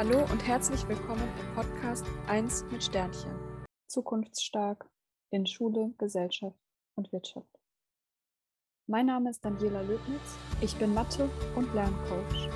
Hallo und herzlich willkommen im Podcast 1 mit Sternchen. Zukunftsstark in Schule, Gesellschaft und Wirtschaft. Mein Name ist Daniela Löbnitz, ich bin Mathe- und Lerncoach.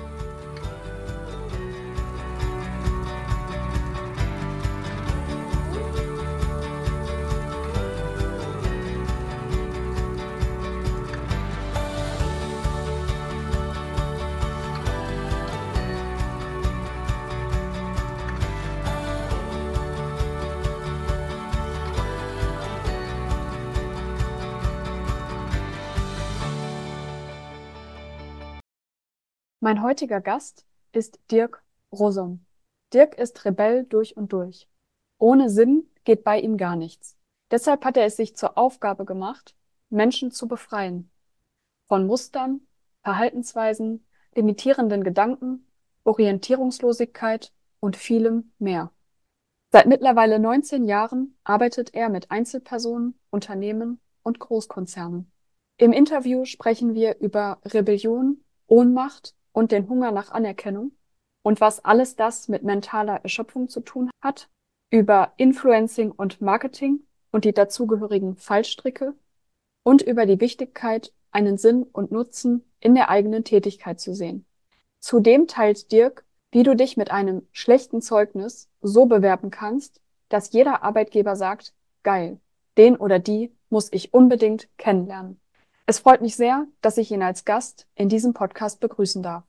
Mein heutiger Gast ist Dirk Rosom. Dirk ist Rebell durch und durch. Ohne Sinn geht bei ihm gar nichts. Deshalb hat er es sich zur Aufgabe gemacht, Menschen zu befreien. Von Mustern, Verhaltensweisen, limitierenden Gedanken, Orientierungslosigkeit und vielem mehr. Seit mittlerweile 19 Jahren arbeitet er mit Einzelpersonen, Unternehmen und Großkonzernen. Im Interview sprechen wir über Rebellion, Ohnmacht und den Hunger nach Anerkennung und was alles das mit mentaler Erschöpfung zu tun hat, über Influencing und Marketing und die dazugehörigen Fallstricke und über die Wichtigkeit, einen Sinn und Nutzen in der eigenen Tätigkeit zu sehen. Zudem teilt Dirk, wie du dich mit einem schlechten Zeugnis so bewerben kannst, dass jeder Arbeitgeber sagt, geil, den oder die muss ich unbedingt kennenlernen. Es freut mich sehr, dass ich ihn als Gast in diesem Podcast begrüßen darf.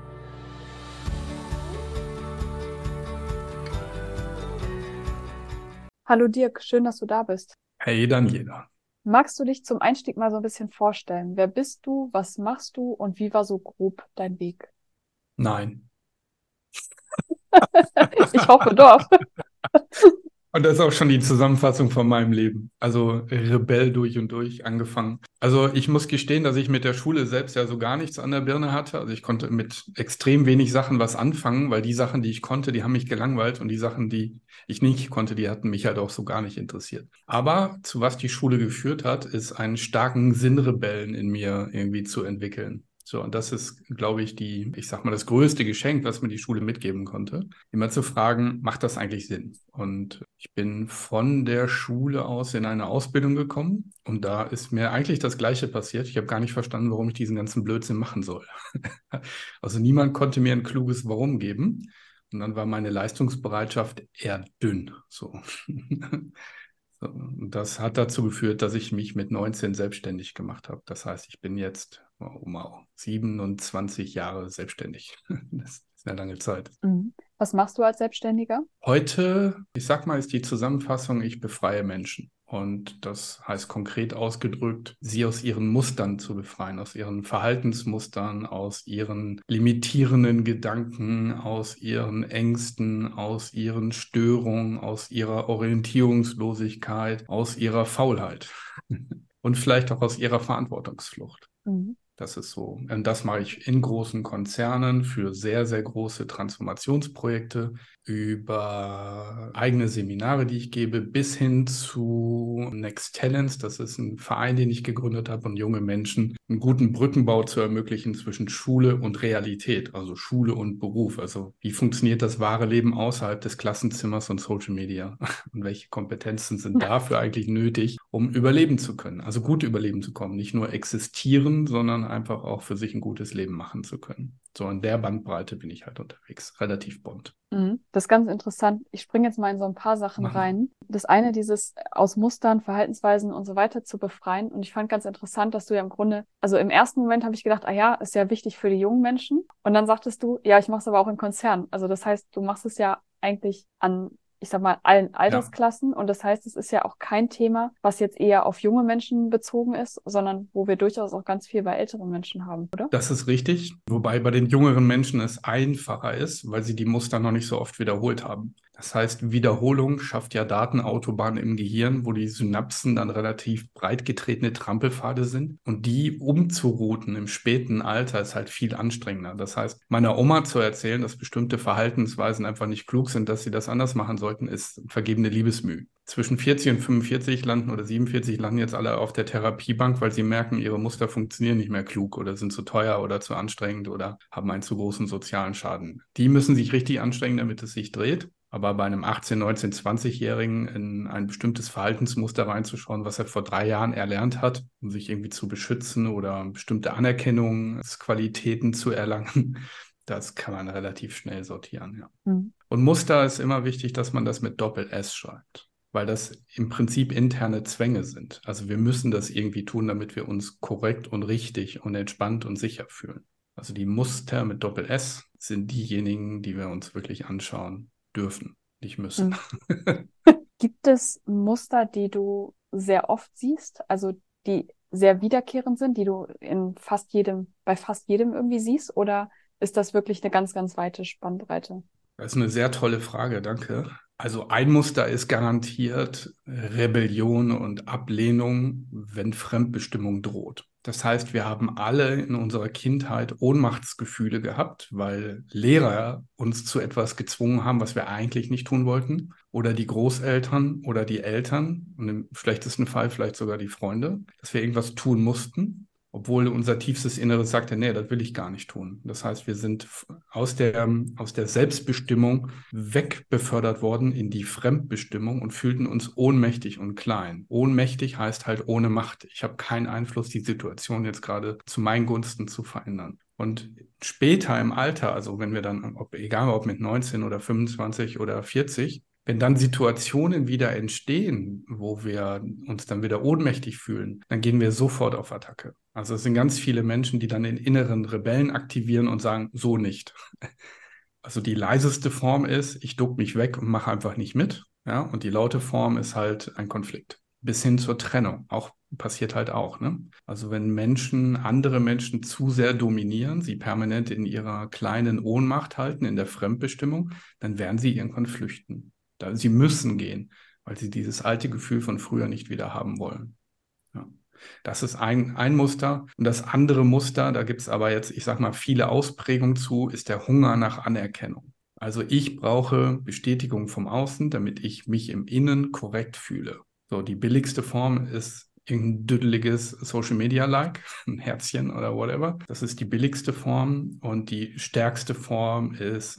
Hallo Dirk, schön, dass du da bist. Hey Daniela. Magst du dich zum Einstieg mal so ein bisschen vorstellen? Wer bist du, was machst du und wie war so grob dein Weg? Nein. Ich hoffe doch. Und das ist auch schon die Zusammenfassung von meinem Leben. Also Rebell durch und durch angefangen. Also ich muss gestehen, dass ich mit der Schule selbst ja so gar nichts an der Birne hatte. Also ich konnte mit extrem wenig Sachen was anfangen, weil die Sachen, die ich konnte, die haben mich gelangweilt und die Sachen, die ich nicht konnte, die hatten mich halt auch so gar nicht interessiert. Aber zu was die Schule geführt hat, ist einen starken Sinnrebellen in mir irgendwie zu entwickeln. So, und das ist, glaube ich, ich sag mal, das größte Geschenk, was mir die Schule mitgeben konnte. Immer zu fragen, macht das eigentlich Sinn? Und ich bin von der Schule aus in eine Ausbildung gekommen und da ist mir eigentlich das Gleiche passiert. Ich habe gar nicht verstanden, warum ich diesen ganzen Blödsinn machen soll. Also niemand konnte mir ein kluges Warum geben. Und dann war meine Leistungsbereitschaft eher dünn. So. So, und das hat dazu geführt, dass ich mich mit 19 selbstständig gemacht habe. Das heißt, ich bin jetzt 27 Jahre selbstständig. Das ist eine lange Zeit. Was machst du als Selbstständiger? Heute, ich sag mal, ist die Zusammenfassung, ich befreie Menschen. Und das heißt konkret ausgedrückt, sie aus ihren Mustern zu befreien, aus ihren Verhaltensmustern, aus ihren limitierenden Gedanken, aus ihren Ängsten, aus ihren Störungen, aus ihrer Orientierungslosigkeit, aus ihrer Faulheit und vielleicht auch aus ihrer Verantwortungsflucht. Das ist so. Und das mache ich in großen Konzernen für sehr, sehr große Transformationsprojekte, über eigene Seminare, die ich gebe, bis hin zu Next Talents. Das ist ein Verein, den ich gegründet habe, um junge Menschen einen guten Brückenbau zu ermöglichen zwischen Schule und Realität, also Schule und Beruf. Also wie funktioniert das wahre Leben außerhalb des Klassenzimmers und Social Media? Und welche Kompetenzen sind dafür eigentlich nötig, um überleben zu können? Also gut überleben zu kommen, nicht nur existieren, sondern einfach auch für sich ein gutes Leben machen zu können. So in der Bandbreite bin ich halt unterwegs, relativ bunt. Das ist ganz interessant. Ich springe jetzt mal in so ein paar Sachen rein. Das eine, dieses aus Mustern, Verhaltensweisen und so weiter zu befreien. Und ich fand ganz interessant, dass du ja im Grunde, also im ersten Moment habe ich gedacht, ah ja, ist ja wichtig für die jungen Menschen. Und dann sagtest du, ja, ich mache es aber auch in Konzernen. Also das heißt, du machst es ja eigentlich an, ich sag mal, allen Altersklassen. Und das heißt, es ist ja auch kein Thema, was jetzt eher auf junge Menschen bezogen ist, sondern wo wir durchaus auch ganz viel bei älteren Menschen haben, oder? Das ist richtig, wobei bei den jüngeren Menschen es einfacher ist, weil sie die Muster noch nicht so oft wiederholt haben. Das heißt, Wiederholung schafft ja Datenautobahnen im Gehirn, wo die Synapsen dann relativ breit getretene Trampelpfade sind. Und die umzurouten im späten Alter ist halt viel anstrengender. Das heißt, meiner Oma zu erzählen, dass bestimmte Verhaltensweisen einfach nicht klug sind, dass sie das anders machen sollten, ist vergebene Liebesmüh. zwischen 40 und 45 landen oder 47 landen jetzt alle auf der Therapiebank, weil sie merken, ihre Muster funktionieren nicht mehr klug oder sind zu teuer oder zu anstrengend oder haben einen zu großen sozialen Schaden. Die müssen sich richtig anstrengen, damit es sich dreht. Aber bei einem 18-, 19-, 20-Jährigen in ein bestimmtes Verhaltensmuster reinzuschauen, was er vor 3 Jahren erlernt hat, um sich irgendwie zu beschützen oder bestimmte Anerkennungsqualitäten zu erlangen, das kann man relativ schnell sortieren, ja. Mhm. Und Muster ist immer wichtig, dass man das mit Doppel-S schreibt, weil das im Prinzip interne Zwänge sind. Also wir müssen das irgendwie tun, damit wir uns korrekt und richtig und entspannt und sicher fühlen. Also die Muster mit Doppel-S sind diejenigen, die wir uns wirklich anschauen dürfen, nicht müssen. Mhm. Gibt es Muster, die du sehr oft siehst, also die sehr wiederkehrend sind, die du bei fast jedem irgendwie siehst, oder ist das wirklich eine ganz, ganz weite Spannbreite? Das ist eine sehr tolle Frage, danke. Also ein Muster ist garantiert Rebellion und Ablehnung, wenn Fremdbestimmung droht. Das heißt, wir haben alle in unserer Kindheit Ohnmachtsgefühle gehabt, weil Lehrer uns zu etwas gezwungen haben, was wir eigentlich nicht tun wollten. Oder die Großeltern oder die Eltern und im schlechtesten Fall vielleicht sogar die Freunde, dass wir irgendwas tun mussten, obwohl unser tiefstes Inneres sagte, nee, das will ich gar nicht tun. Das heißt, wir sind aus der Selbstbestimmung wegbefördert worden in die Fremdbestimmung und fühlten uns ohnmächtig und klein. Ohnmächtig heißt halt ohne Macht. Ich habe keinen Einfluss, die Situation jetzt gerade zu meinen Gunsten zu verändern. Und später im Alter, also wenn wir dann, egal ob mit 19 oder 25 oder 40, wenn dann Situationen wieder entstehen, wo wir uns dann wieder ohnmächtig fühlen, dann gehen wir sofort auf Attacke. Also es sind ganz viele Menschen, die dann den inneren Rebellen aktivieren und sagen, so nicht. Also die leiseste Form ist, ich duck mich weg und mache einfach nicht mit. Ja, und die laute Form ist halt ein Konflikt. Bis hin zur Trennung. Auch passiert halt auch, ne? Also wenn Menschen andere Menschen zu sehr dominieren, sie permanent in ihrer kleinen Ohnmacht halten, in der Fremdbestimmung, dann werden sie irgendwann flüchten. Sie müssen gehen, weil sie dieses alte Gefühl von früher nicht wieder haben wollen. Ja. Das ist ein Muster. Und das andere Muster, da gibt es aber jetzt, ich sag mal, viele Ausprägungen zu, ist der Hunger nach Anerkennung. Also ich brauche Bestätigung vom Außen, damit ich mich im Innen korrekt fühle. So, die billigste Form ist irgendein düdeliges Social Media Like, ein Herzchen oder whatever. Das ist die billigste Form. Und die stärkste Form ist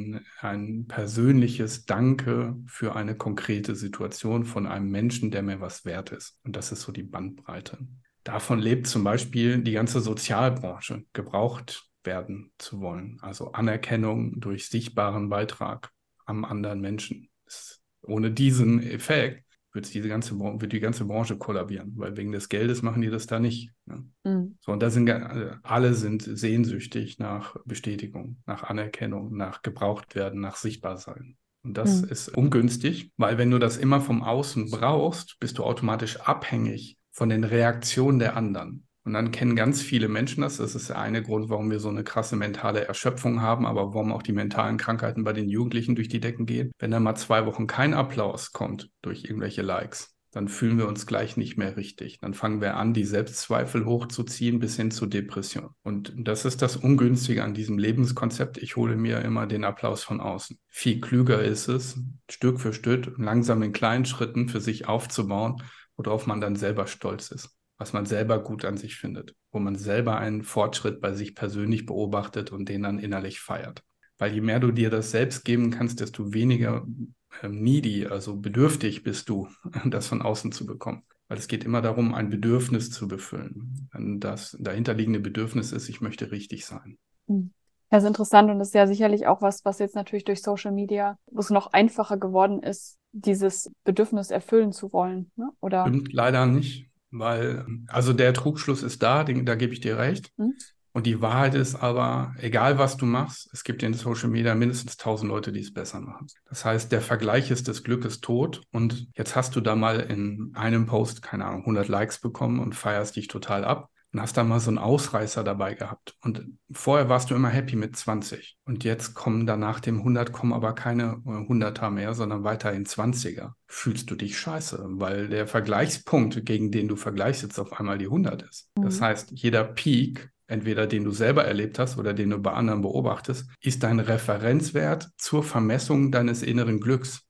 ein persönliches Danke für eine konkrete Situation von einem Menschen, der mir was wert ist. Und das ist so die Bandbreite. Davon lebt zum Beispiel die ganze Sozialbranche, gebraucht werden zu wollen. Also Anerkennung durch sichtbaren Beitrag am anderen Menschen. Ohne diesen Effekt wird die ganze Branche kollabieren, weil wegen des Geldes machen die das da nicht. Ne? Mhm. So, und alle sind sehnsüchtig nach Bestätigung, nach Anerkennung, nach gebraucht werden, nach Sichtbarsein. Und das Mhm. ist ungünstig, weil wenn du das immer vom Außen brauchst, bist du automatisch abhängig von den Reaktionen der anderen. Und dann kennen ganz viele Menschen das. Das ist der eine Grund, warum wir so eine krasse mentale Erschöpfung haben, aber warum auch die mentalen Krankheiten bei den Jugendlichen durch die Decken gehen. Wenn dann mal 2 Wochen kein Applaus kommt durch irgendwelche Likes, dann fühlen wir uns gleich nicht mehr richtig. Dann fangen wir an, die Selbstzweifel hochzuziehen bis hin zu Depression. Und das ist das Ungünstige an diesem Lebenskonzept. Ich hole mir immer den Applaus von außen. Viel klüger ist es, Stück für Stück, langsam in kleinen Schritten für sich aufzubauen, worauf man dann selber stolz ist, was man selber gut an sich findet, wo man selber einen Fortschritt bei sich persönlich beobachtet und den dann innerlich feiert. Weil je mehr du dir das selbst geben kannst, desto weniger needy, also bedürftig bist du, das von außen zu bekommen. Weil es geht immer darum, ein Bedürfnis zu befüllen. Und das dahinterliegende Bedürfnis ist, ich möchte richtig sein. Mhm. Das ist interessant und das ist ja sicherlich auch was jetzt natürlich durch Social Media, wo es noch einfacher geworden ist, dieses Bedürfnis erfüllen zu wollen, ne? Oder? Stimmt leider nicht, weil, also der Trugschluss ist da, da gebe ich dir recht. Hm? Und die Wahrheit ist aber, egal was du machst, es gibt in Social Media mindestens 1000 Leute, die es besser machen. Das heißt, der Vergleich ist des Glückes tot und jetzt hast du da mal in einem Post, keine Ahnung, 100 Likes bekommen und feierst dich total ab und hast da mal so einen Ausreißer dabei gehabt. Und vorher warst du immer happy mit 20 und jetzt kommen danach dem 100 kommen aber keine 100er mehr, sondern weiterhin 20er. Fühlst du dich scheiße, weil der Vergleichspunkt, gegen den du vergleichst, jetzt auf einmal die 100 ist. Das Mhm. heißt, jeder Peak, entweder den du selber erlebt hast oder den du bei anderen beobachtest, ist dein Referenzwert zur Vermessung deines inneren Glücks.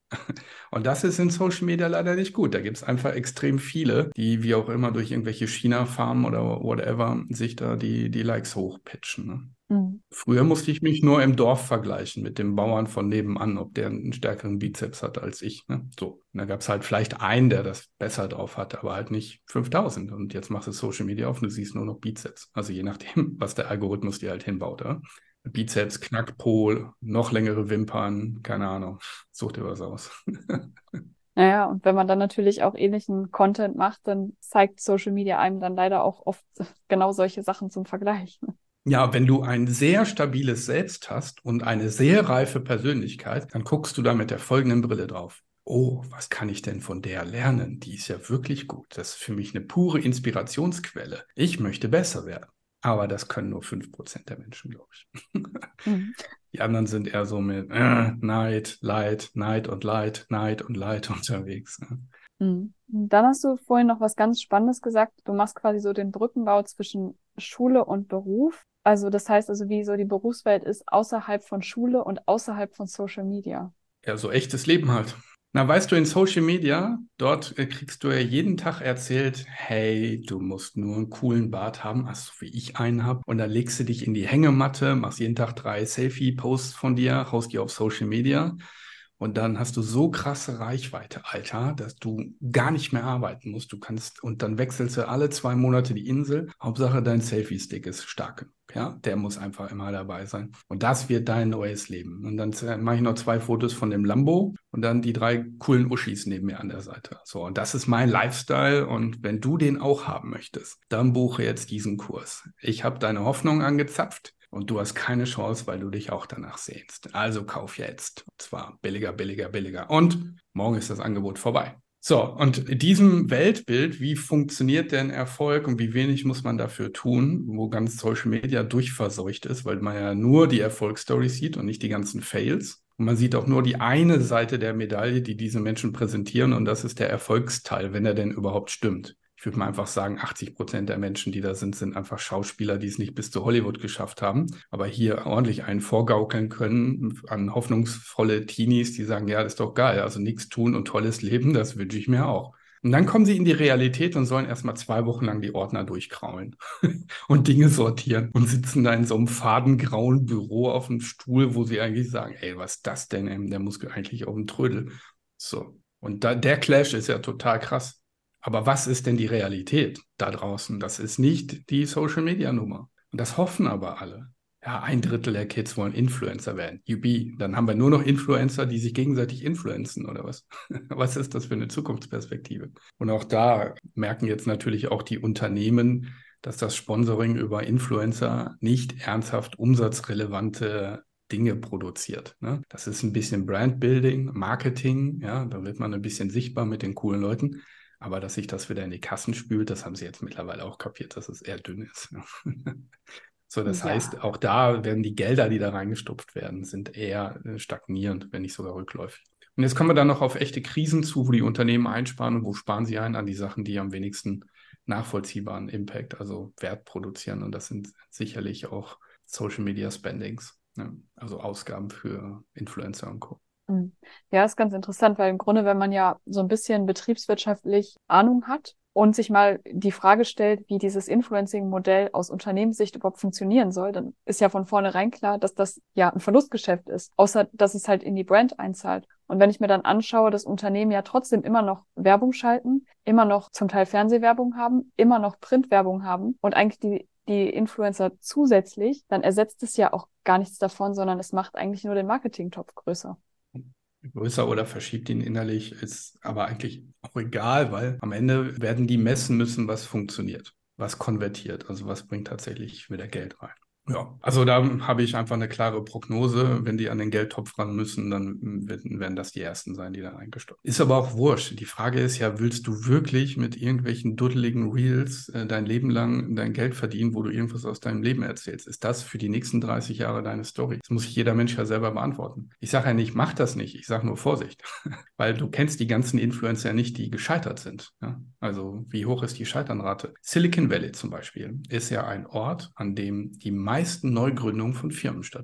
Und das ist in Social Media leider nicht gut. Da gibt es einfach extrem viele, die wie auch immer durch irgendwelche China-Farmen oder whatever sich da die Likes hochpitchen. Ne? Mhm. Früher musste ich mich nur im Dorf vergleichen mit dem Bauern von nebenan, ob der einen stärkeren Bizeps hatte als ich. Ne? So. Und da gab es halt vielleicht einen, der das besser drauf hatte, aber halt nicht 5000. Und jetzt machst du Social Media auf und du siehst nur noch Bizeps. Also je nachdem, was der Algorithmus dir halt hinbaut. Ja? Bizeps, Knackpol, noch längere Wimpern, keine Ahnung. Such dir was aus. Naja, und wenn man dann natürlich auch ähnlichen Content macht, dann zeigt Social Media einem dann leider auch oft genau solche Sachen zum Vergleich. Ja, wenn du ein sehr stabiles Selbst hast und eine sehr reife Persönlichkeit, dann guckst du da mit der folgenden Brille drauf. Oh, was kann ich denn von der lernen? Die ist ja wirklich gut. Das ist für mich eine pure Inspirationsquelle. Ich möchte besser werden. Aber das können nur 5% der Menschen, glaube ich. Mhm. Die anderen sind eher so mit Neid, Leid, Neid und Leid, Neid und Leid unterwegs. Ne? Mhm. Dann hast du vorhin noch was ganz Spannendes gesagt. Du machst quasi so den Brückenbau zwischen Schule und Beruf. Also das heißt also, wie so die Berufswelt ist außerhalb von Schule und außerhalb von Social Media. Ja, so echtes Leben halt. Na, weißt du, in Social Media, dort kriegst du ja jeden Tag erzählt, hey, du musst nur einen coolen Bart haben, also wie ich einen habe. Und dann legst du dich in die Hängematte, machst jeden Tag 3 Selfie-Posts von dir, haust die auf Social Media. Und dann hast du so krasse Reichweite, Alter, dass du gar nicht mehr arbeiten musst. Du kannst, und dann wechselst du alle 2 Monate die Insel. Hauptsache, dein Selfie-Stick ist stark. Ja, der muss einfach immer dabei sein. Und das wird dein neues Leben. Und dann mache ich noch 2 Fotos von dem Lambo und dann die 3 coolen Uschis neben mir an der Seite. So, und das ist mein Lifestyle. Und wenn du den auch haben möchtest, dann buche jetzt diesen Kurs. Ich habe deine Hoffnung angezapft. Und du hast keine Chance, weil du dich auch danach sehnst. Also kauf jetzt. Und zwar billiger, billiger, billiger. Und morgen ist das Angebot vorbei. So, und in diesem Weltbild, wie funktioniert denn Erfolg und wie wenig muss man dafür tun, wo ganz Social Media durchverseucht ist, weil man ja nur die Erfolgsstories sieht und nicht die ganzen Fails. Und man sieht auch nur die eine Seite der Medaille, die diese Menschen präsentieren, und das ist der Erfolgsteil, wenn er denn überhaupt stimmt. Ich würde mal einfach sagen, 80% der Menschen, die da sind, sind einfach Schauspieler, die es nicht bis zu Hollywood geschafft haben, aber hier ordentlich einen vorgaukeln können an hoffnungsvolle Teenies, die sagen, ja, das ist doch geil, also nichts tun und tolles Leben, das wünsche ich mir auch. Und dann kommen sie in die Realität und sollen erstmal 2 Wochen lang die Ordner durchkraulen und Dinge sortieren und sitzen da in so einem fadengrauen Büro auf einem Stuhl, wo sie eigentlich sagen, ey, was ist das denn? Der muss eigentlich auf dem Trödel. So. Und der Clash ist ja total krass. Aber was ist denn die Realität da draußen? Das ist nicht die Social-Media-Nummer. Und das hoffen aber alle. Ja, 1/3 der Kids wollen Influencer werden. Jubi, dann haben wir nur noch Influencer, die sich gegenseitig influenzen, oder was? Was ist das für eine Zukunftsperspektive? Und auch da merken jetzt natürlich auch die Unternehmen, dass das Sponsoring über Influencer nicht ernsthaft umsatzrelevante Dinge produziert. Ne? Das ist ein bisschen Brandbuilding, Marketing, ja, da wird man ein bisschen sichtbar mit den coolen Leuten. Aber dass sich das wieder in die Kassen spült, das haben sie jetzt mittlerweile auch kapiert, dass es eher dünn ist. So, das heißt, Ja. auch da werden die Gelder, die da reingestopft werden, sind eher stagnierend, wenn nicht sogar rückläufig. Und jetzt kommen wir dann noch auf echte Krisen zu, wo die Unternehmen einsparen und wo sparen sie ein an die Sachen, die am wenigsten nachvollziehbaren Impact, also Wert produzieren. Und das sind sicherlich auch Social Media Spendings, ne? Also Ausgaben für Influencer und Co. Mhm. Ja, ist ganz interessant, weil im Grunde, wenn man ja so ein bisschen betriebswirtschaftlich Ahnung hat und sich mal die Frage stellt, wie dieses Influencing-Modell aus Unternehmenssicht überhaupt funktionieren soll, dann ist ja von vornherein klar, dass das ja ein Verlustgeschäft ist, außer dass es halt in die Brand einzahlt. Und wenn ich mir dann anschaue, dass Unternehmen ja trotzdem immer noch Werbung schalten, immer noch zum Teil Fernsehwerbung haben, immer noch Printwerbung haben und eigentlich die Influencer zusätzlich, dann ersetzt es ja auch gar nichts davon, sondern es macht eigentlich nur den Marketingtopf größer. Größer oder verschiebt ihn innerlich, ist aber eigentlich auch egal, weil am Ende werden die messen müssen, was funktioniert, was konvertiert, also was bringt tatsächlich wieder Geld rein. Ja, also da habe ich einfach eine klare Prognose. Wenn die an den Geldtopf ran müssen, dann werden das die Ersten sein, die da reingestopft. Ist aber auch wurscht. Die Frage ist ja, willst du wirklich mit irgendwelchen duddeligen Reels dein Leben lang dein Geld verdienen, wo du irgendwas aus deinem Leben erzählst? Ist das für die nächsten 30 Jahre deine Story? Das muss sich jeder Mensch ja selber beantworten. Ich sage ja nicht, mach das nicht. Ich sage nur Vorsicht, weil du kennst die ganzen Influencer nicht, die gescheitert sind. Ja? Also wie hoch ist die Scheiternrate? Silicon Valley zum Beispiel ist ja ein Ort, an dem die meisten Neugründungen von Firmen stattfinden.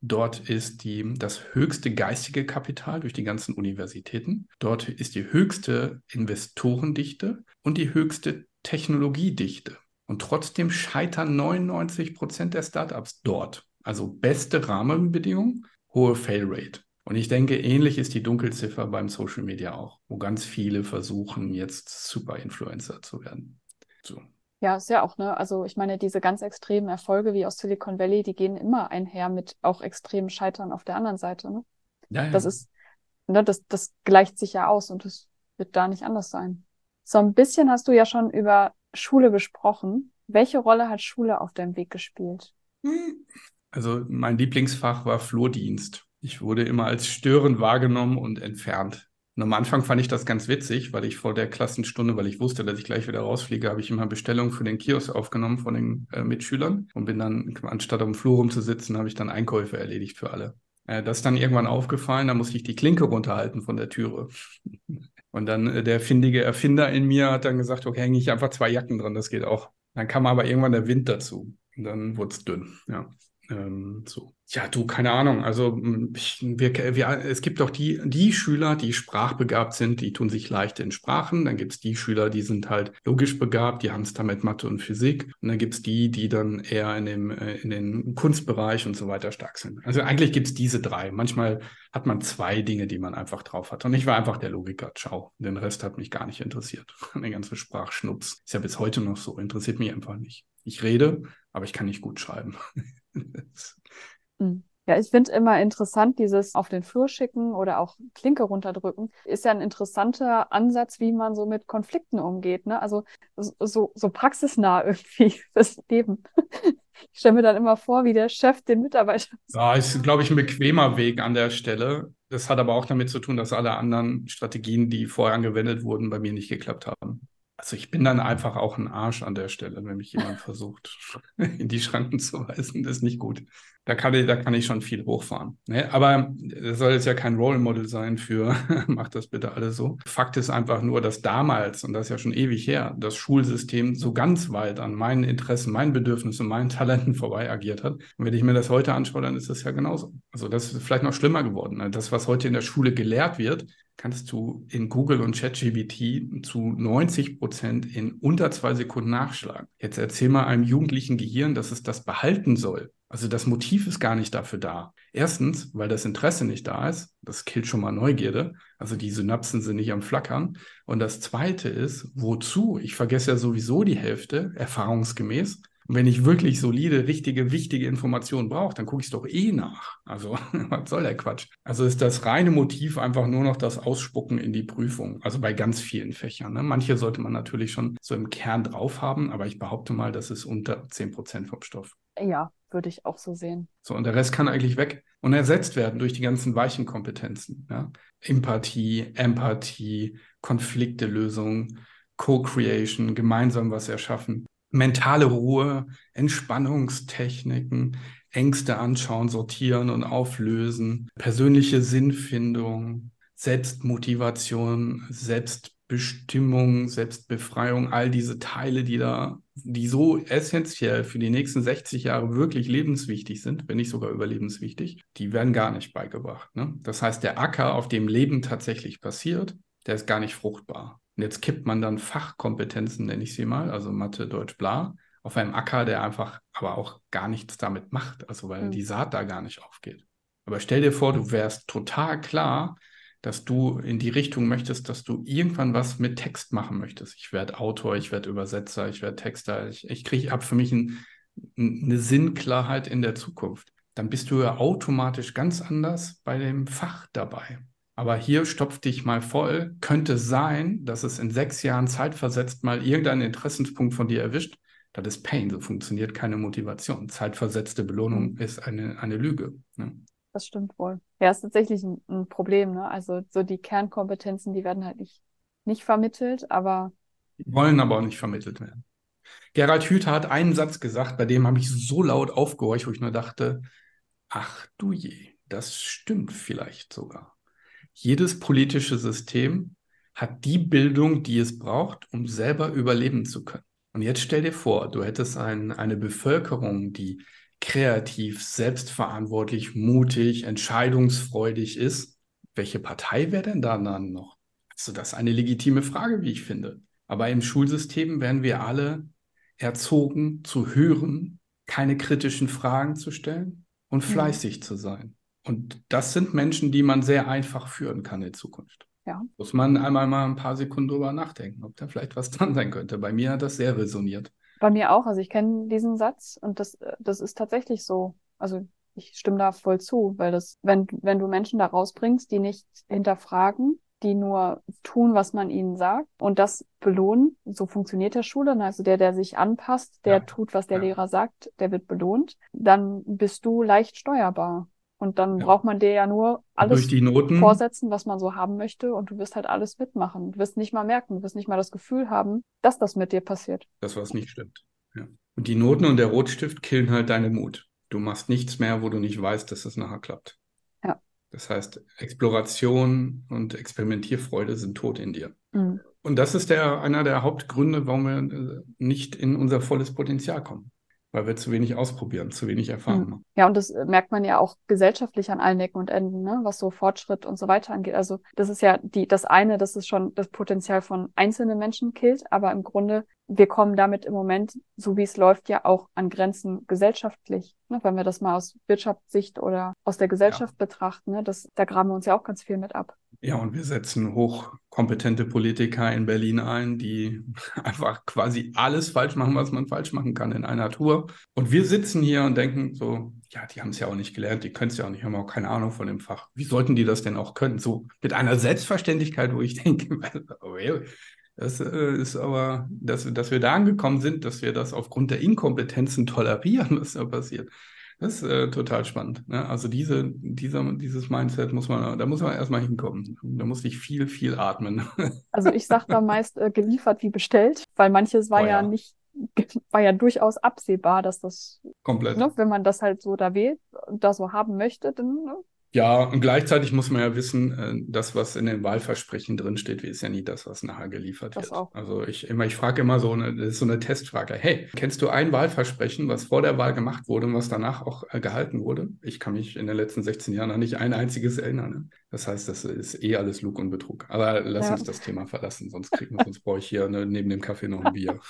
Dort ist das höchste geistige Kapital durch die ganzen Universitäten. Dort ist die höchste Investorendichte und die höchste Technologiedichte. Und trotzdem scheitern 99% der Startups dort. Also beste Rahmenbedingungen, hohe Failrate. Und ich denke, ähnlich ist die Dunkelziffer beim Social Media auch, wo ganz viele versuchen, jetzt Super-Influencer zu werden. So. Ja, ist ja auch, ne? Also ich meine, diese ganz extremen Erfolge wie aus Silicon Valley, die gehen immer einher mit auch extremen Scheitern auf der anderen Seite, ne? Ja, Das ja. ist, ne, das gleicht sich ja aus und das wird da nicht anders sein. So ein bisschen hast du ja schon über Schule gesprochen. Welche Rolle hat Schule auf deinem Weg gespielt? Also mein Lieblingsfach war Flurdienst. Ich wurde immer als störend wahrgenommen und entfernt. Und am Anfang fand ich das ganz witzig, weil ich vor der Klassenstunde, weil ich wusste, dass ich gleich wieder rausfliege, habe ich immer Bestellungen für den Kiosk aufgenommen von den Mitschülern und bin dann, anstatt auf dem Flur rumzusitzen, habe ich dann Einkäufe erledigt für alle. Das ist dann irgendwann aufgefallen, da musste ich die Klinke runterhalten von der Türe. Und dann der findige Erfinder in mir hat dann gesagt, okay, hänge ich einfach 2 Jacken dran, das geht auch. Dann kam aber irgendwann der Wind dazu und dann wurde es dünn, ja. So. Ja, du, keine Ahnung. Also es gibt auch die Schüler, die sprachbegabt sind, die tun sich leicht in Sprachen. Dann gibt es die Schüler, die sind halt logisch begabt, die haben es da mit Mathe und Physik. Und dann gibt es die dann eher in den Kunstbereich und so weiter stark sind. Also eigentlich gibt es diese 3. Manchmal hat man 2 Dinge, die man einfach drauf hat. Und ich war einfach der Logiker, ciao. Den Rest hat mich gar nicht interessiert. Der ganze Sprachschnupps ist ja bis heute noch so, interessiert mich einfach nicht. Ich rede, aber ich kann nicht gut schreiben. Hm. Ja, ich finde immer interessant, dieses auf den Flur schicken oder auch Klinke runterdrücken, ist ja ein interessanter Ansatz, wie man so mit Konflikten umgeht, ne? Also so praxisnah irgendwie fürs Leben. Ich stelle mir dann immer vor, wie der Chef den Mitarbeiter Ja, ist, glaube ich, ein bequemer Weg an der Stelle. Das hat aber auch damit zu tun, dass alle anderen Strategien, die vorher angewendet wurden, bei mir nicht geklappt haben. Also ich bin dann einfach auch ein Arsch an der Stelle, wenn mich jemand versucht, in die Schranken zu weisen. Das ist nicht gut. Da kann ich schon viel hochfahren. Ne? Aber das soll jetzt ja kein Role Model sein für, macht das bitte alle so. Fakt ist einfach nur, dass damals, und das ist ja schon ewig her, das Schulsystem so ganz weit an meinen Interessen, meinen Bedürfnissen, meinen Talenten vorbei agiert hat. Und wenn ich mir das heute anschaue, dann ist das ja genauso. Also das ist vielleicht noch schlimmer geworden. Ne? Das, was heute in der Schule gelehrt wird, kannst du in Google und ChatGPT zu 90% in unter 2 Sekunden nachschlagen. Jetzt erzähl mal einem jugendlichen Gehirn, dass es das behalten soll. Also das Motiv ist gar nicht dafür da. Erstens, weil das Interesse nicht da ist. Das killt schon mal Neugierde. Also die Synapsen sind nicht am Flackern. Und das Zweite ist, wozu? Ich vergesse ja sowieso die Hälfte, erfahrungsgemäß. Und wenn ich wirklich solide, richtige, wichtige Informationen brauche, dann gucke ich es doch eh nach. Also, was soll der Quatsch? Also ist das reine Motiv einfach nur noch das Ausspucken in die Prüfung. Also bei ganz vielen Fächern. Ne? Manche sollte man natürlich schon so im Kern drauf haben, aber ich behaupte mal, das ist unter 10% vom Stoff. Ja, würde ich auch so sehen. So, und der Rest kann eigentlich weg und ersetzt werden durch die ganzen weichen Kompetenzen. Ja? Empathie, Empathie, Konfliktelösung, Co-Creation, gemeinsam was erschaffen. Mentale Ruhe, Entspannungstechniken, Ängste anschauen, sortieren und auflösen, persönliche Sinnfindung, Selbstmotivation, Selbstbestimmung, Selbstbefreiung, all diese Teile, die so essentiell für die nächsten 60 Jahre wirklich lebenswichtig sind, wenn nicht sogar überlebenswichtig, die werden gar nicht beigebracht. Ne? Das heißt, der Acker, auf dem Leben tatsächlich passiert, der ist gar nicht fruchtbar. Und jetzt kippt man dann Fachkompetenzen, nenne ich sie mal, also Mathe, Deutsch, bla, auf einem Acker, der einfach aber auch gar nichts damit macht, also weil Hm. die Saat da gar nicht aufgeht. Aber stell dir vor, du wärst total klar, dass du in die Richtung möchtest, dass du irgendwann was mit Text machen möchtest. Ich werde Autor, ich werde Übersetzer, ich werde Texter, ich habe für mich eine Sinnklarheit in der Zukunft. Dann bist du ja automatisch ganz anders bei dem Fach dabei. Aber hier stopf dich mal voll. Könnte sein, dass es in 6 Jahren zeitversetzt mal irgendeinen Interessenspunkt von dir erwischt. Das ist Pain, so funktioniert keine Motivation. Zeitversetzte Belohnung Hm. ist eine Lüge. Ne? Das stimmt wohl. Ja, ist tatsächlich ein Problem, ne? Also so die Kernkompetenzen, die werden halt nicht vermittelt, aber Die wollen aber auch nicht vermittelt werden. Gerhard Hüther hat einen Satz gesagt, bei dem habe ich so laut aufgehorcht, wo ich nur dachte, ach du je, das stimmt vielleicht sogar. Jedes politische System hat die Bildung, die es braucht, um selber überleben zu können. Und jetzt stell dir vor, du hättest eine Bevölkerung, die kreativ, selbstverantwortlich, mutig, entscheidungsfreudig ist, welche Partei wäre denn da dann noch? Also das ist eine legitime Frage, wie ich finde. Aber im Schulsystem werden wir alle erzogen zu hören, keine kritischen Fragen zu stellen und fleißig zu sein. Und das sind Menschen, die man sehr einfach führen kann in Zukunft. Ja. Muss man einmal mal ein paar Sekunden drüber nachdenken, ob da vielleicht was dran sein könnte. Bei mir hat das sehr resoniert. Bei mir auch. Also ich kenne diesen Satz und das ist tatsächlich so. Also ich stimme da voll zu, weil wenn du Menschen da rausbringst, die nicht hinterfragen, die nur tun, was man ihnen sagt und das belohnen, so funktioniert der Schule. Also der sich anpasst, der tut, was der Lehrer sagt, der wird belohnt, dann bist du leicht steuerbar. Und dann braucht man dir ja nur Durch alles die Noten, vorsetzen, was man so haben möchte, und du wirst halt alles mitmachen. Du wirst nicht mal merken, du wirst nicht mal das Gefühl haben, dass das mit dir passiert. das, was nicht stimmt. Ja. Und die Noten und der Rotstift killen halt deinen Mut. Du machst nichts mehr, wo du nicht weißt, dass es nachher klappt. Ja. Das heißt, Exploration und Experimentierfreude sind tot in dir. Mhm. Und das ist einer der Hauptgründe, warum wir nicht in unser volles Potenzial kommen. Weil wir zu wenig ausprobieren, zu wenig Erfahrung machen. Ja, und das merkt man ja auch gesellschaftlich an allen Ecken und Enden, ne, was so Fortschritt und so weiter angeht. Also das ist ja das ist schon das Potenzial von einzelnen Menschen killt, aber im Grunde, wir kommen damit im Moment, so wie es läuft, ja auch an Grenzen gesellschaftlich. Ne, wenn wir das mal aus Wirtschaftssicht oder aus der Gesellschaft betrachten, ne, da graben wir uns ja auch ganz viel mit ab. Ja, und wir setzen hochkompetente Politiker in Berlin ein, die einfach quasi alles falsch machen, was man falsch machen kann in einer Tour. Und wir sitzen hier und denken so, ja, die haben es ja auch nicht gelernt, die können es ja auch nicht, haben auch keine Ahnung von dem Fach. Wie sollten die das denn auch können? So mit einer Selbstverständlichkeit, wo ich denke, das ist aber, dass wir da angekommen sind, dass wir das aufgrund der Inkompetenzen tolerieren, was da passiert. Das ist total spannend. Ne? Also dieses Mindset da muss man erstmal hinkommen. Da muss ich viel, viel atmen. Also ich sage da meist geliefert wie bestellt, weil manches war ja Ja. nicht, war ja durchaus absehbar, dass das, Komplett. ne, wenn man das halt so da wählt und da so haben möchte, dann, ne? Ja, und gleichzeitig muss man ja wissen, das, was in den Wahlversprechen drinsteht, ist ja nie das, was nachher geliefert Das wird. auch. Also ich frage immer das ist so eine Testfrage. Hey, kennst du ein Wahlversprechen, was vor der Wahl gemacht wurde und was danach auch gehalten wurde? Ich kann mich in den letzten 16 Jahren an nicht ein einziges erinnern. Ne? Das heißt, das ist alles Lug und Betrug. Aber lass uns das Thema verlassen, sonst brauche ich hier neben dem Kaffee noch ein Bier.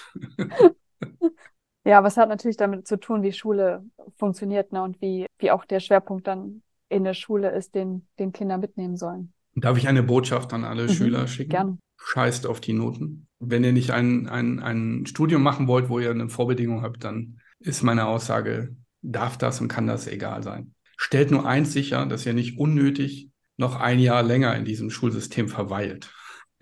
Ja, aber es hat natürlich damit zu tun, wie Schule funktioniert, ne, und wie auch der Schwerpunkt dann in der Schule ist, den Kinder mitnehmen sollen. Darf ich eine Botschaft an alle Schüler schicken? Gerne. Scheißt auf die Noten. Wenn ihr nicht ein Studium machen wollt, wo ihr eine Vorbedingung habt, dann ist meine Aussage, darf das und kann das egal sein. Stellt nur eins sicher, dass ihr nicht unnötig noch ein Jahr länger in diesem Schulsystem verweilt.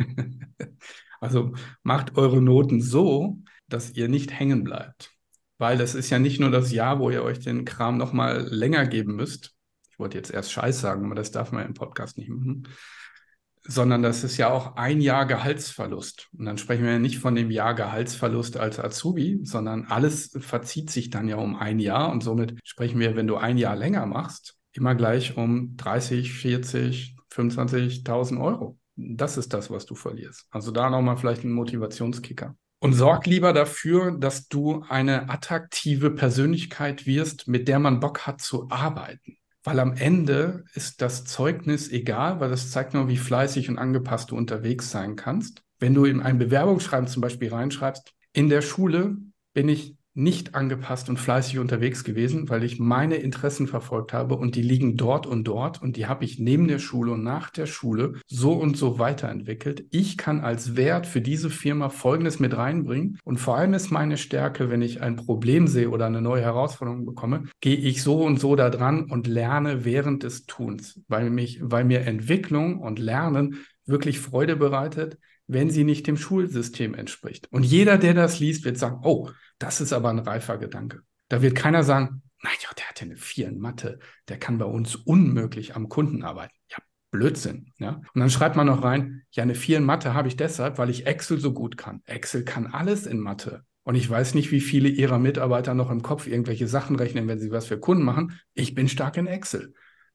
Also macht eure Noten so, dass ihr nicht hängen bleibt. Weil das ist ja nicht nur das Jahr, wo ihr euch den Kram noch mal länger geben müsst. Ich wollte jetzt erst Scheiß sagen, aber das darf man im Podcast nicht machen. Sondern das ist ja auch ein Jahr Gehaltsverlust. Und dann sprechen wir ja nicht von dem Jahr Gehaltsverlust als Azubi, sondern alles verzieht sich dann ja um ein Jahr. Und somit sprechen wir, wenn du ein Jahr länger machst, immer gleich um 30, 40, 25.000 Euro. Das ist das, was du verlierst. Also da nochmal vielleicht ein Motivationskicker. Und sorg lieber dafür, dass du eine attraktive Persönlichkeit wirst, mit der man Bock hat zu arbeiten. Weil am Ende ist das Zeugnis egal, weil das zeigt nur, wie fleißig und angepasst du unterwegs sein kannst. Wenn du in ein Bewerbungsschreiben zum Beispiel reinschreibst, in der Schule bin ich nicht angepasst und fleißig unterwegs gewesen, weil ich meine Interessen verfolgt habe und die liegen dort und die habe ich neben der Schule und nach der Schule so und so weiterentwickelt. Ich kann als Wert für diese Firma Folgendes mit reinbringen und vor allem ist meine Stärke, wenn ich ein Problem sehe oder eine neue Herausforderung bekomme, gehe ich so und so da dran und lerne während des Tuns, weil mir Entwicklung und Lernen wirklich Freude bereitet, wenn sie nicht dem Schulsystem entspricht. Und jeder, der das liest, wird sagen, oh, das ist aber ein reifer Gedanke. Da wird keiner sagen, mein Gott, der hat ja eine 4 in Mathe, der kann bei uns unmöglich am Kunden arbeiten. Ja, Blödsinn. Ja? Und dann schreibt man noch rein, ja, eine 4 in Mathe habe ich deshalb, weil ich Excel so gut kann. Excel kann alles in Mathe. Und ich weiß nicht, wie viele ihrer Mitarbeiter noch im Kopf irgendwelche Sachen rechnen, wenn sie was für Kunden machen. Ich bin stark in Excel.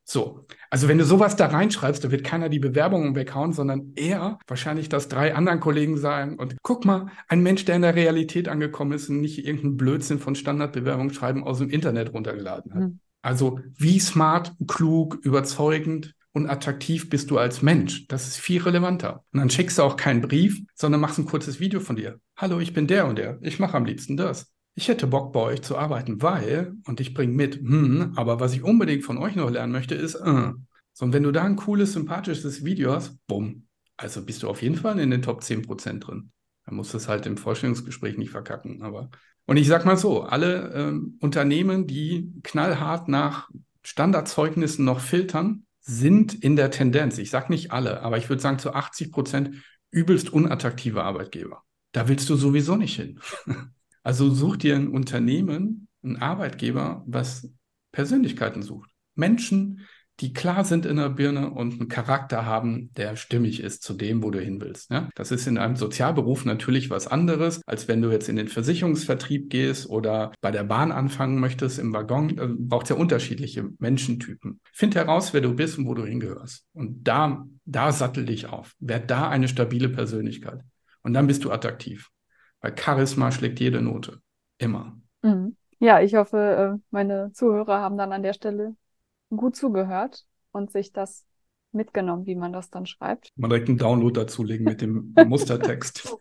So, also wenn du sowas da reinschreibst, da wird keiner die Bewerbungen weghauen, sondern eher wahrscheinlich, dass 3 anderen Kollegen sagen, und guck mal, ein Mensch, der in der Realität angekommen ist und nicht irgendeinen Blödsinn von Standardbewerbungen schreiben aus dem Internet runtergeladen hat. Mhm. Also wie smart, klug, überzeugend und attraktiv bist du als Mensch? Das ist viel relevanter. Und dann schickst du auch keinen Brief, sondern machst ein kurzes Video von dir. Hallo, ich bin der und der. Ich mache am liebsten das. Ich hätte Bock bei euch zu arbeiten, weil, und ich bringe mit, aber was ich unbedingt von euch noch lernen möchte, ist. So, und wenn du da ein cooles, sympathisches Video hast, bumm, also bist du auf jeden Fall in den Top 10% drin. Dann musst du es halt im Vorstellungsgespräch nicht verkacken. Und ich sag mal so, alle Unternehmen, die knallhart nach Standardzeugnissen noch filtern, sind in der Tendenz, ich sage nicht alle, aber ich würde sagen zu 80% übelst unattraktive Arbeitgeber. Da willst du sowieso nicht hin. Also such dir ein Unternehmen, einen Arbeitgeber, was Persönlichkeiten sucht. Menschen, die klar sind in der Birne und einen Charakter haben, der stimmig ist zu dem, wo du hin willst. Ja? Das ist in einem Sozialberuf natürlich was anderes, als wenn du jetzt in den Versicherungsvertrieb gehst oder bei der Bahn anfangen möchtest im Waggon. Braucht es ja unterschiedliche Menschentypen. Find heraus, wer du bist und wo du hingehörst. Und da sattel dich auf. Werd da eine stabile Persönlichkeit. Und dann bist du attraktiv. Weil Charisma schlägt jede Note. Immer. Mhm. Ja, ich hoffe, meine Zuhörer haben dann an der Stelle gut zugehört und sich das mitgenommen, wie man das dann schreibt. Mal direkt einen Download dazulegen mit dem Mustertext.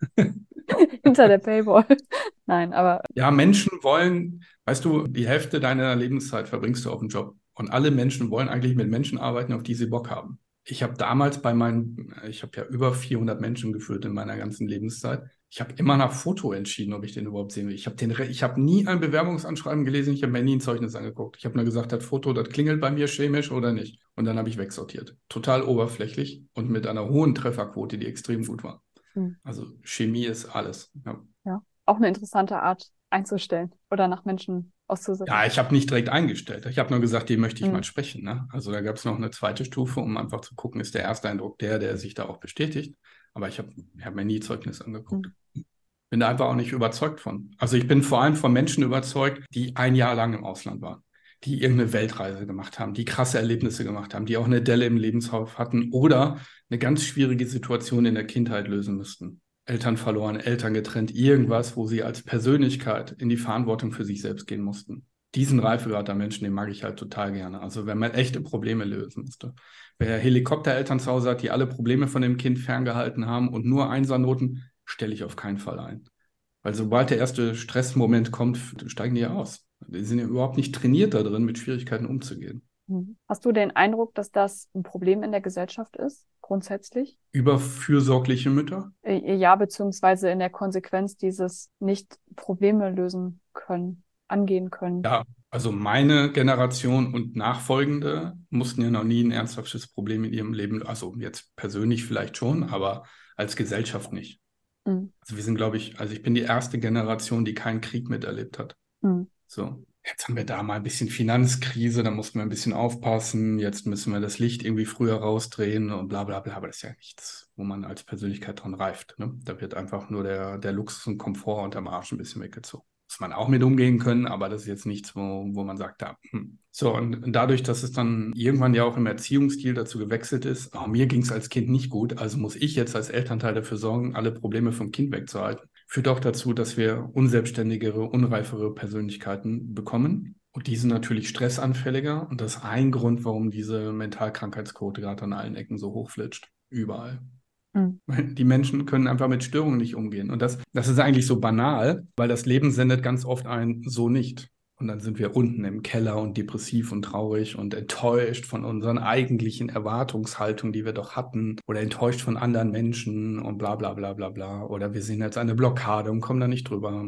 Hinter der Paywall. Nein, aber Ja, Menschen wollen, weißt du, die Hälfte deiner Lebenszeit verbringst du auf dem Job. Und alle Menschen wollen eigentlich mit Menschen arbeiten, auf die sie Bock haben. Ich habe damals ich habe ja über 400 Menschen geführt in meiner ganzen Lebenszeit. Ich habe immer nach Foto entschieden, ob ich den überhaupt sehen will. Ich habe nie ein Bewerbungsanschreiben gelesen, ich habe mir nie ein Zeugnis angeguckt. Ich habe nur gesagt, das Foto, das klingelt bei mir chemisch oder nicht. Und dann habe ich wegsortiert. Total oberflächlich und mit einer hohen Trefferquote, die extrem gut war. Also Chemie ist alles. Ja. ja, auch eine interessante Art einzustellen oder nach Menschen auszusuchen. Ja, ich habe nicht direkt eingestellt. Ich habe nur gesagt, den möchte ich mal Mhm. sprechen. Ne? Also da gab es noch eine zweite Stufe, um einfach zu gucken, ist der erste Eindruck der sich da auch bestätigt. Aber ich hab mir nie Zeugnis angeguckt. Mhm. Bin da einfach auch nicht überzeugt von. Also ich bin vor allem von Menschen überzeugt, die ein Jahr lang im Ausland waren, die irgendeine Weltreise gemacht haben, die krasse Erlebnisse gemacht haben, die auch eine Delle im Lebenslauf hatten oder eine ganz schwierige Situation in der Kindheit lösen müssten. Eltern verloren, Eltern getrennt, irgendwas, wo sie als Persönlichkeit in die Verantwortung für sich selbst gehen mussten. Diesen Reifegrad der Menschen, den mag ich halt total gerne. Also wenn man echte Probleme lösen müsste. Wer Helikoptereltern zu Hause hat, die alle Probleme von dem Kind ferngehalten haben und nur Einsernoten, stelle ich auf keinen Fall ein. Weil sobald der erste Stressmoment kommt, steigen die aus. Die sind ja überhaupt nicht trainiert da drin, mit Schwierigkeiten umzugehen. Mhm. Hast du den Eindruck, dass das ein Problem in der Gesellschaft ist, grundsätzlich? Überfürsorgliche Mütter? Ja, beziehungsweise in der Konsequenz dieses nicht Probleme lösen können, angehen können. Ja, also meine Generation und nachfolgende mussten ja noch nie ein ernsthaftes Problem in ihrem Leben, also jetzt persönlich vielleicht schon, aber als Gesellschaft nicht. Mhm. Also wir sind, glaube ich, also ich bin die erste Generation, die keinen Krieg miterlebt hat. Mhm. So, jetzt haben wir da mal ein bisschen Finanzkrise, da mussten wir ein bisschen aufpassen, jetzt müssen wir das Licht irgendwie früher rausdrehen und bla bla bla, aber das ist ja nichts, wo man als Persönlichkeit dran reift. Ne? Da wird einfach nur der Luxus und Komfort unterm Arsch ein bisschen weggezogen. Muss man auch mit umgehen können, aber das ist jetzt nichts, wo man sagt, da. So, und dadurch, dass es dann irgendwann ja auch im Erziehungsstil dazu gewechselt ist, oh, mir ging es als Kind nicht gut, also muss ich jetzt als Elternteil dafür sorgen, alle Probleme vom Kind wegzuhalten, führt auch dazu, dass wir unselbstständigere, unreifere Persönlichkeiten bekommen. Und die sind natürlich stressanfälliger. Und das ist ein Grund, warum diese Mentalkrankheitsquote gerade an allen Ecken so hochflitscht. Überall. Mhm. Weil die Menschen können einfach mit Störungen nicht umgehen. Und das ist eigentlich so banal, weil das Leben sendet ganz oft ein so nicht. Und dann sind wir unten im Keller und depressiv und traurig und enttäuscht von unseren eigentlichen Erwartungshaltungen, die wir doch hatten, oder enttäuscht von anderen Menschen und bla bla bla bla bla. Oder wir sehen jetzt eine Blockade und kommen da nicht drüber.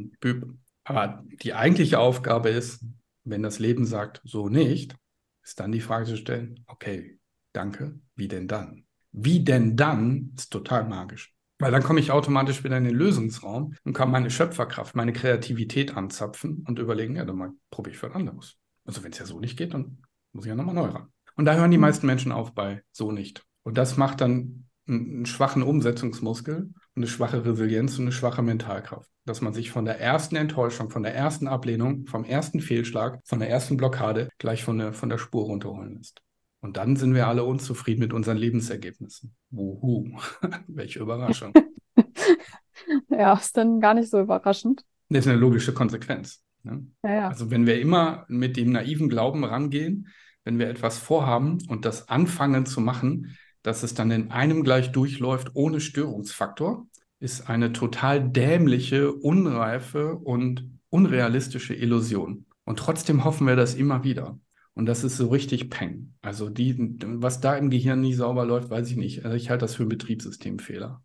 Aber die eigentliche Aufgabe ist, wenn das Leben sagt, so nicht, ist dann die Frage zu stellen, okay, danke, wie denn dann? Wie denn dann ist total magisch. Weil dann komme ich automatisch wieder in den Lösungsraum und kann meine Schöpferkraft, meine Kreativität anzapfen und überlegen, ja, dann probiere ich was anderes. Also wenn es ja so nicht geht, dann muss ich ja nochmal neu ran. Und da hören die Mhm. meisten Menschen auf bei so nicht. Und das macht dann einen schwachen Umsetzungsmuskel und eine schwache Resilienz und eine schwache Mentalkraft. Dass man sich von der ersten Enttäuschung, von der ersten Ablehnung, vom ersten Fehlschlag, von der ersten Blockade gleich von der Spur runterholen lässt. Und dann sind wir alle unzufrieden mit unseren Lebensergebnissen. Wuhu, welche Überraschung. Ja, ist dann gar nicht so überraschend. Das ist eine logische Konsequenz. Ne? Ja, ja. Also wenn wir immer mit dem naiven Glauben rangehen, wenn wir etwas vorhaben und das anfangen zu machen, dass es dann in einem gleich durchläuft ohne Störungsfaktor, ist eine total dämliche, unreife und unrealistische Illusion. Und trotzdem hoffen wir das immer wieder. Und das ist so richtig Peng. Also was da im Gehirn nie sauber läuft, weiß ich nicht. Also ich halte das für einen Betriebssystemfehler.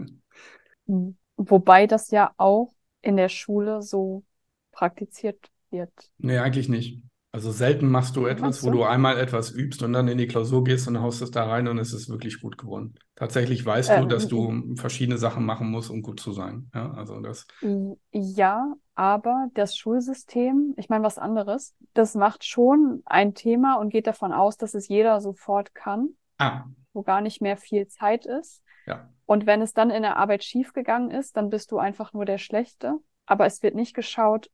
Wobei das ja auch in der Schule so praktiziert wird. Nee, eigentlich nicht. Also selten machst du etwas, Meinst wo du du? einmal etwas übst und dann in die Klausur gehst und haust es da rein und es ist wirklich gut geworden. Tatsächlich weißt du, dass Ähm, du verschiedene Sachen machen musst, um gut zu sein. Ja, also das. ja, aber das Schulsystem, ich meine was anderes, das macht schon ein Thema und geht davon aus, dass es jeder sofort kann, Ah, wo gar nicht mehr viel Zeit ist. ja. Und wenn es dann in der Arbeit schiefgegangen ist, dann bist du einfach nur der Schlechte. Aber es wird nicht geschaut,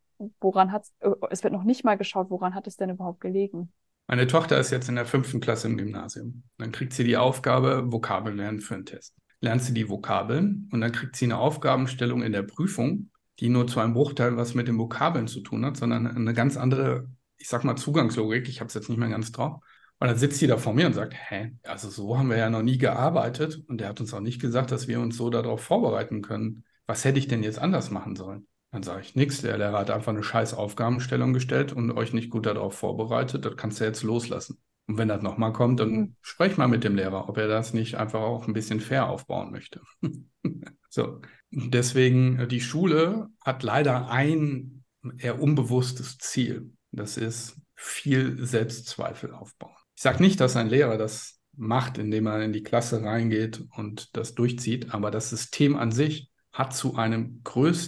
es wird noch nicht mal geschaut, woran hat es denn überhaupt gelegen. Meine Tochter ist jetzt in der 5. Klasse im Gymnasium. Dann kriegt sie die Aufgabe, Vokabeln lernen für einen Test. Lernt sie die Vokabeln und dann kriegt sie eine Aufgabenstellung in der Prüfung, die nur zu einem Bruchteil was mit den Vokabeln zu tun hat, sondern eine ganz andere, ich sag mal, Zugangslogik. Ich habe es jetzt nicht mehr ganz drauf. Und dann sitzt sie da vor mir und sagt, hä, also so haben wir ja noch nie gearbeitet. Und der hat uns auch nicht gesagt, dass wir uns so darauf vorbereiten können. Was hätte ich denn jetzt anders machen sollen? Dann sage ich nichts. Der Lehrer hat einfach eine scheiß Aufgabenstellung gestellt und euch nicht gut darauf vorbereitet. Das kannst du jetzt loslassen. Und wenn das nochmal kommt, Hm. dann sprech mal mit dem Lehrer, ob er das nicht einfach auch ein bisschen fair aufbauen möchte. So. Deswegen, die Schule hat leider ein eher unbewusstes Ziel. Das ist viel Selbstzweifel aufbauen. Ich sage nicht, dass ein Lehrer das macht, indem er in die Klasse reingeht und das durchzieht, aber das System an sich hat zu einem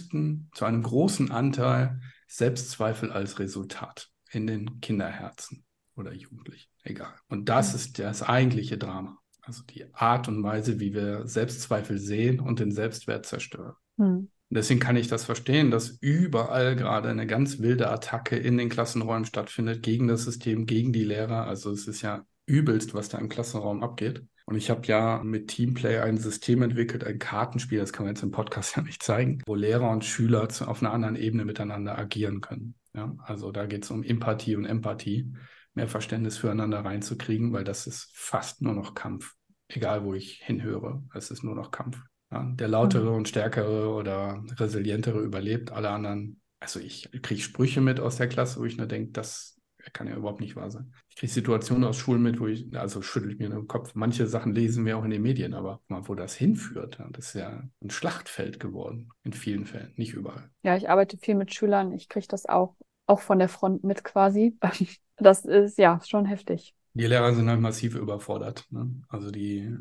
großen Anteil Selbstzweifel als Resultat in den Kinderherzen oder Jugendlichen, egal. Und das ist das eigentliche Drama. Also die Art und Weise, wie wir Selbstzweifel sehen und den Selbstwert zerstören. Hm. Deswegen kann ich das verstehen, dass überall gerade eine ganz wilde Attacke in den Klassenräumen stattfindet gegen das System, gegen die Lehrer. Also es ist ja übelst, was da im Klassenraum abgeht. Und ich habe ja mit Teamplay ein System entwickelt, ein Kartenspiel, das kann man jetzt im Podcast ja nicht zeigen, wo Lehrer und Schüler auf einer anderen Ebene miteinander agieren können. Ja, also da geht es um Empathie und Empathie, mehr Verständnis füreinander reinzukriegen, weil das ist fast nur noch Kampf. Egal, wo ich hinhöre, es ist nur noch Kampf. Ja, der Hm. lautere und stärkere oder resilientere überlebt, alle anderen. Also ich kriege Sprüche mit aus der Klasse, wo ich nur denke, das kann ja überhaupt nicht wahr sein. Ich kriege Situationen aus Schulen mit, wo also schüttelt mir den Kopf. Manche Sachen lesen wir auch in den Medien, aber mal, wo das hinführt, ja, das ist ja ein Schlachtfeld geworden. In vielen Fällen, nicht überall. Ja, ich arbeite viel mit Schülern. Ich kriege das auch von der Front mit quasi. Das ist ja schon heftig. Die Lehrer sind halt massiv überfordert. Ne? Also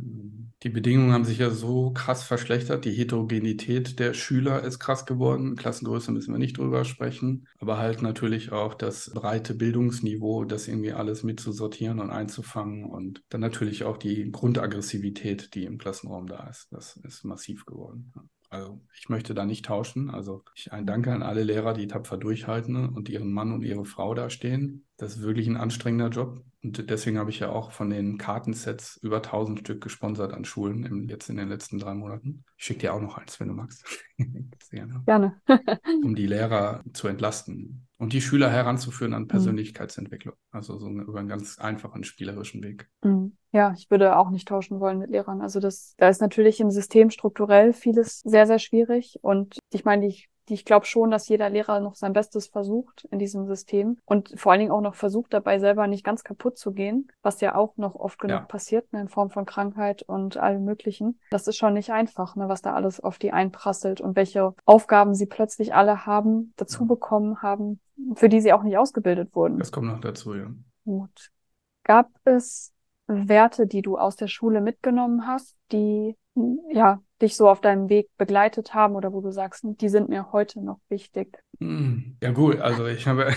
die Bedingungen haben sich ja so krass verschlechtert. Die Heterogenität der Schüler ist krass geworden. Klassengröße müssen wir nicht drüber sprechen. Aber halt natürlich auch das breite Bildungsniveau, das irgendwie alles mitzusortieren und einzufangen. Und dann natürlich auch die Grundaggressivität, die im Klassenraum da ist. Das ist massiv geworden. Also ich möchte da nicht tauschen. Also ein Danke an alle Lehrer, die tapfer durchhalten und ihren Mann und ihre Frau da stehen. Das ist wirklich ein anstrengender Job. Und deswegen habe ich ja auch von den Kartensets über 1000 Stück gesponsert an Schulen jetzt in den letzten 3 Monaten. Ich schicke dir auch noch eins, wenn du magst. Gerne. Gerne. Um die Lehrer zu entlasten und die Schüler heranzuführen an Hm. Persönlichkeitsentwicklung. Also so über einen ganz einfachen, spielerischen Weg. Hm. Ja, ich würde auch nicht tauschen wollen mit Lehrern. Also da ist natürlich im System strukturell vieles sehr, sehr schwierig. Und ich meine, ich glaube schon, dass jeder Lehrer noch sein Bestes versucht in diesem System und vor allen Dingen auch noch versucht, dabei selber nicht ganz kaputt zu gehen, was ja auch noch oft genug Ja, passiert, ne, in Form von Krankheit und allem Möglichen. Das ist schon nicht einfach, ne, was da alles auf die einprasselt und welche Aufgaben sie plötzlich alle haben, dazu ja, bekommen haben, für die sie auch nicht ausgebildet wurden. das kommt noch dazu, ja. Gut. Gab es Werte, die du aus der Schule mitgenommen hast, die ja dich so auf deinem Weg begleitet haben oder wo du sagst, die sind mir heute noch wichtig? Ja gut, also ich habe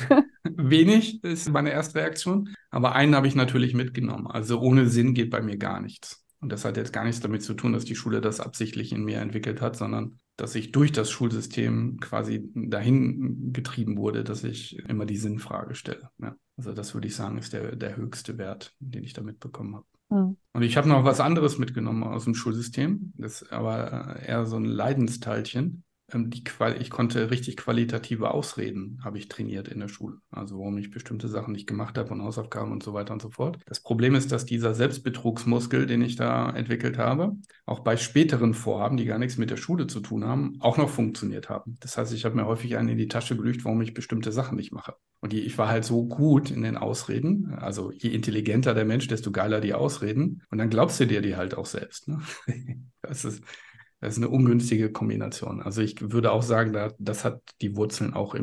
wenig, ist meine erste Reaktion, aber einen habe ich natürlich mitgenommen. Also ohne Sinn geht bei mir gar nichts. Und das hat jetzt gar nichts damit zu tun, dass die Schule das absichtlich in mir entwickelt hat, sondern dass ich durch das Schulsystem quasi dahin getrieben wurde, dass ich immer die Sinnfrage stelle. Ja. Also das würde ich sagen, ist der höchste Wert, den ich da mitbekommen habe. Mhm. Und ich habe noch was anderes mitgenommen aus dem Schulsystem. Das ist aber eher so ein Leidensteilchen. Ich konnte richtig qualitative Ausreden, habe ich trainiert in der Schule. Also warum ich bestimmte Sachen nicht gemacht habe und Hausaufgaben und so weiter und so fort. Das Problem ist, dass dieser Selbstbetrugsmuskel, den ich da entwickelt habe, auch bei späteren Vorhaben, die gar nichts mit der Schule zu tun haben, auch noch funktioniert haben. Das heißt, ich habe mir häufig einen in die Tasche gelügt, warum ich bestimmte Sachen nicht mache. Und ich war halt so gut in den Ausreden. Also je intelligenter der Mensch, desto geiler die Ausreden. Und dann glaubst du dir die halt auch selbst. Ne? Das ist, das ist eine ungünstige Kombination. Also ich würde auch sagen, das hat die Wurzeln auch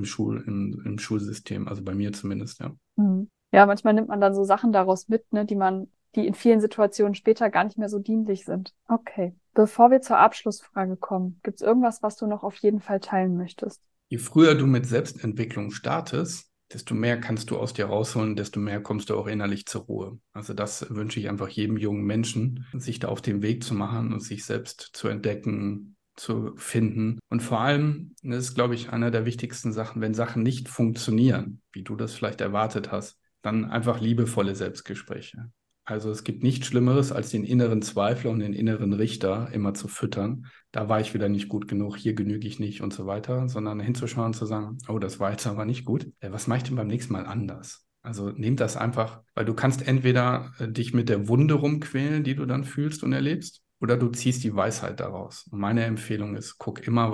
im Schulsystem, also bei mir zumindest, ja. Mhm. Ja, manchmal nimmt man dann so Sachen daraus mit, ne, die in vielen Situationen später gar nicht mehr so dienlich sind. Okay. Bevor wir zur Abschlussfrage kommen, gibt es irgendwas, was du noch auf jeden Fall teilen möchtest? Je früher du mit Selbstentwicklung startest, desto mehr kannst du aus dir rausholen, desto mehr kommst du auch innerlich zur Ruhe. Also das wünsche ich einfach jedem jungen Menschen, sich da auf den Weg zu machen und sich selbst zu entdecken, zu finden. Und vor allem, das ist, glaube ich, einer der wichtigsten Sachen, wenn Sachen nicht funktionieren, wie du das vielleicht erwartet hast, dann einfach liebevolle Selbstgespräche. Also es gibt nichts Schlimmeres, als den inneren Zweifler und den inneren Richter immer zu füttern. Da war ich wieder nicht gut genug, hier genüge ich nicht und so weiter, sondern hinzuschauen und zu sagen, oh, das war jetzt aber nicht gut. Was mache ich denn beim nächsten Mal anders? Also nimm das einfach, weil du kannst entweder dich mit der Wunde rumquälen, die du dann fühlst und erlebst, oder du ziehst die Weisheit daraus. Und meine Empfehlung ist, guck immer,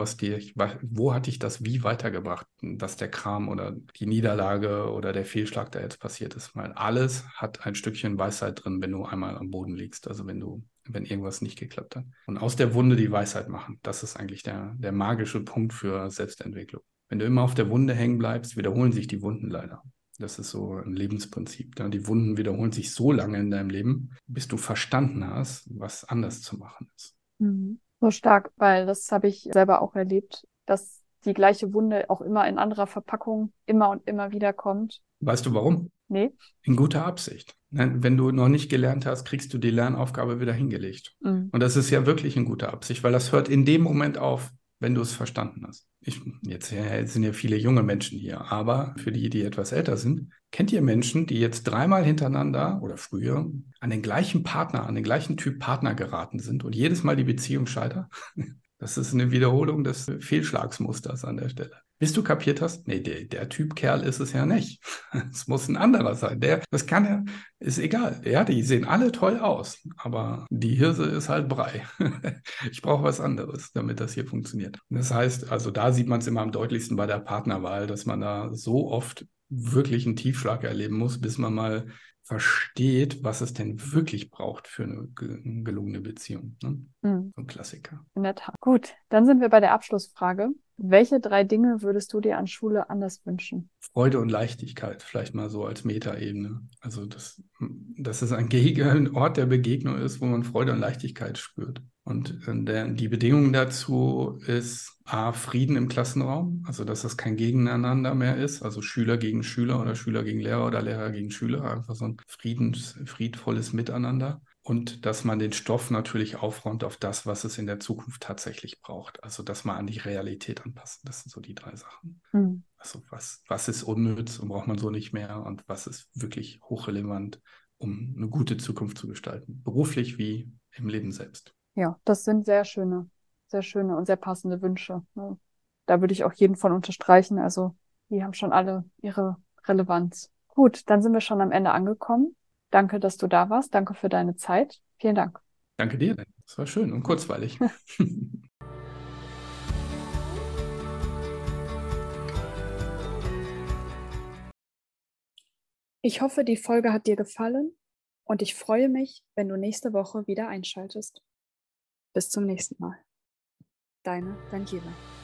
wo hat dich das wie weitergebracht, dass der Kram oder die Niederlage oder der Fehlschlag, der jetzt passiert ist. Weil alles hat ein Stückchen Weisheit drin, wenn du einmal am Boden liegst, also wenn irgendwas nicht geklappt hat. Und aus der Wunde die Weisheit machen, das ist eigentlich der magische Punkt für Selbstentwicklung. Wenn du immer auf der Wunde hängen bleibst, wiederholen sich die Wunden leider. Das ist so ein Lebensprinzip. Ne? Die Wunden wiederholen sich so lange in deinem Leben, bis du verstanden hast, was anders zu machen ist. Mhm. So stark, weil das habe ich selber auch erlebt, dass die gleiche Wunde auch immer in anderer Verpackung immer und immer wieder kommt. Weißt du warum? Nee? In guter Absicht. Ne? Wenn du noch nicht gelernt hast, kriegst du die Lernaufgabe wieder hingelegt. Mhm. Und das ist ja wirklich in guter Absicht, weil das hört in dem Moment auf, wenn du es verstanden hast. Jetzt sind ja viele junge Menschen hier, aber für die, die etwas älter sind, kennt ihr Menschen, die jetzt dreimal hintereinander oder früher an den gleichen Partner, an den gleichen Typ Partner geraten sind und jedes Mal die Beziehung scheitert? Das ist eine Wiederholung des Fehlschlagsmusters an der Stelle. Bis du kapiert hast, nee, der Typ Kerl ist es ja nicht. Es muss ein anderer sein. Das kann er, ist egal. Ja, die sehen alle toll aus, aber die Hirse ist halt Brei. Ich brauche was anderes, damit das hier funktioniert. Das heißt, also da sieht man es immer am deutlichsten bei der Partnerwahl, dass man da so oft wirklich einen Tiefschlag erleben muss, bis man mal versteht, was es denn wirklich braucht für eine gelungene Beziehung. Ne? Mhm. So ein Klassiker. In der Tat. Gut, dann sind wir bei der Abschlussfrage. Welche 3 Dinge würdest du dir an Schule anders wünschen? Freude und Leichtigkeit, vielleicht mal so als Metaebene. Also, dass es ein Ort der Begegnung ist, wo man Freude und Leichtigkeit spürt. Und die Bedingung dazu ist A, Frieden im Klassenraum, also dass es kein Gegeneinander mehr ist, also Schüler gegen Schüler oder Schüler gegen Lehrer oder Lehrer gegen Schüler, einfach so ein friedvolles Miteinander. Und dass man den Stoff natürlich aufräumt auf das, was es in der Zukunft tatsächlich braucht. Also, dass man an die Realität anpasst. Das sind so die 3 Sachen. Mhm. Also was ist unnütz und braucht man so nicht mehr und was ist wirklich hochrelevant, um eine gute Zukunft zu gestalten, beruflich wie im Leben selbst. Ja, das sind sehr schöne und sehr passende Wünsche. Ne? Da würde ich auch jeden von unterstreichen. Also, die haben schon alle ihre Relevanz. Gut, dann sind wir schon am Ende angekommen. Danke, dass du da warst. Danke für deine Zeit. Vielen Dank. Danke dir, das war schön und kurzweilig. Ich hoffe, die Folge hat dir gefallen und ich freue mich, wenn du nächste Woche wieder einschaltest. Bis zum nächsten Mal. Deine Daniela.